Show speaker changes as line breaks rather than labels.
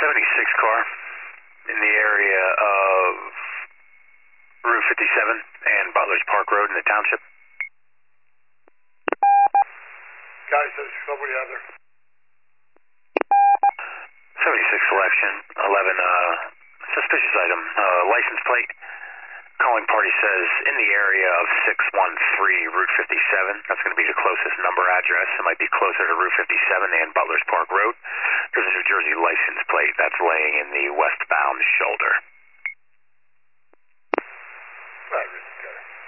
76 car in the area of Route 57 and Butler's Park Road in the township.
Guys, there's somebody out there.
76 selection, 11, suspicious item, license plate. Calling party says in the area of 613 Route 57. That's going to be the closest number address. It might be closer to Route 57 and Butler's Park Road. There's a New Jersey license plate that's laying in the westbound shoulder.
All right, Richard.